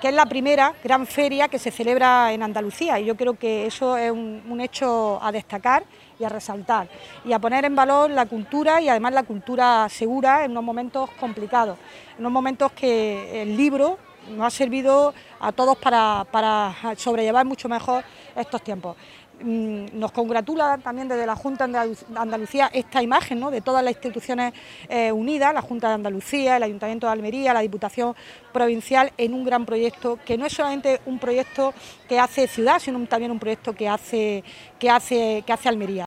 que es la primera gran feria que se celebra en Andalucía, y yo creo que eso es un hecho a destacar y a resaltar, y a poner en valor la cultura, y además la cultura segura en unos momentos complicados, en unos momentos que el libro nos ha servido a todos para sobrellevar mucho mejor estos tiempos. Nos congratula también desde la Junta de Andalucía esta imagen, ¿no?, de todas las instituciones unidas, la Junta de Andalucía, el Ayuntamiento de Almería, la Diputación Provincial, en un gran proyecto que no es solamente un proyecto que hace ciudad, sino también un proyecto que hace Almería.